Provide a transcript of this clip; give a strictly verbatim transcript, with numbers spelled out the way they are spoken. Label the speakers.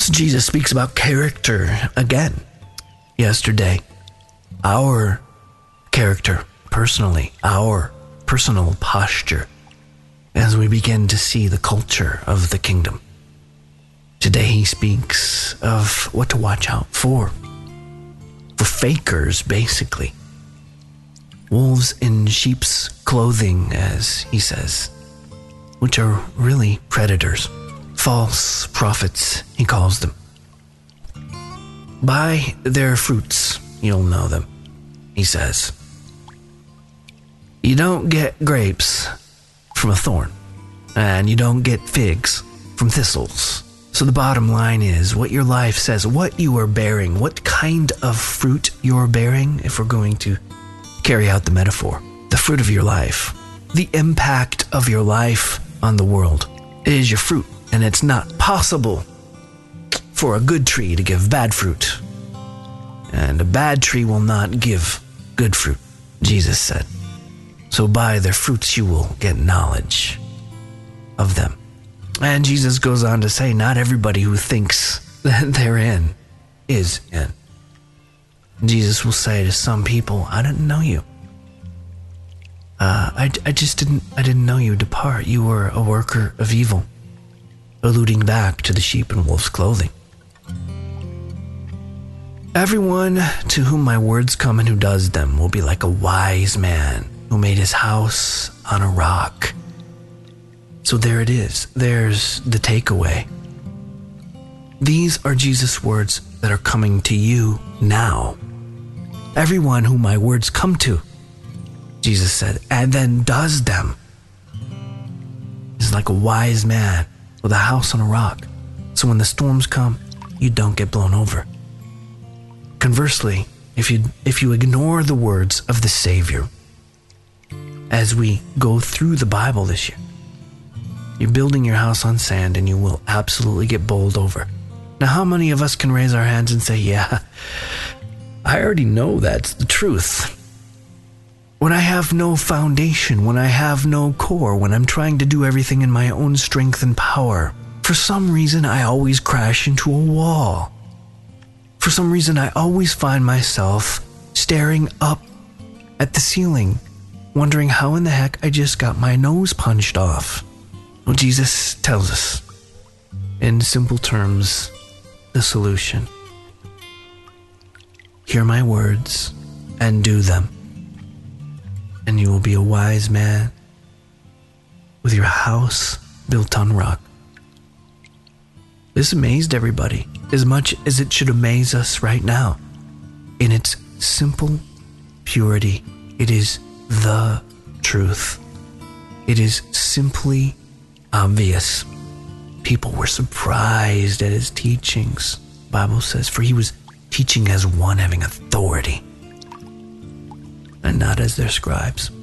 Speaker 1: So Jesus speaks about character again. Yesterday, our character, personally, our personal posture, as we begin to see the culture of the kingdom. Today he speaks of what to watch out for. For fakers, basically. Wolves in sheep's clothing, as he says, which are really predators. False prophets, he calls them. By their fruits, you'll know them, he says. You don't get grapes from a thorn, and you don't get figs from thistles. So the bottom line is what your life says, what you are bearing, what kind of fruit you're bearing, if we're going to carry out the metaphor. The fruit of your life, the impact of your life on the world is your fruit. And it's not possible for a good tree to give bad fruit. And a bad tree will not give good fruit, Jesus said. So by their fruits you will get knowledge of them. And Jesus goes on to say, not everybody who thinks that they're in is in. Jesus will say to some people, I didn't know you. Uh, I, I just didn't, I didn't know you. Depart. You were a worker of evil. Alluding back to the sheep in wolf's clothing. Everyone to whom my words come and who does them will be like a wise man who made his house on a rock. So there it is. There's the takeaway. These are Jesus' words that are coming to you now. Everyone whom my words come to, Jesus said, and then does them, is like a wise man with a house on a rock. So when the storms come, you don't get blown over. Conversely, if you if you ignore the words of the Savior, as we go through the Bible this year, you're building your house on sand and you will absolutely get bowled over. Now, how many of us can raise our hands and say, yeah, I already know that's the truth? When I have no foundation, when I have no core, when I'm trying to do everything in my own strength and power, for some reason I always crash into a wall. For some reason I always find myself staring up at the ceiling, wondering how in the heck I just got my nose punched off. Well, Jesus tells us, in simple terms, the solution. Hear my words and do them, and you will be a wise man with your house built on rock. This amazed everybody as much as it should amaze us right now. In its simple purity, it is the truth. It is simply obvious. People were surprised at his teachings, the Bible says, for he was teaching as one having authority and not as their scribes.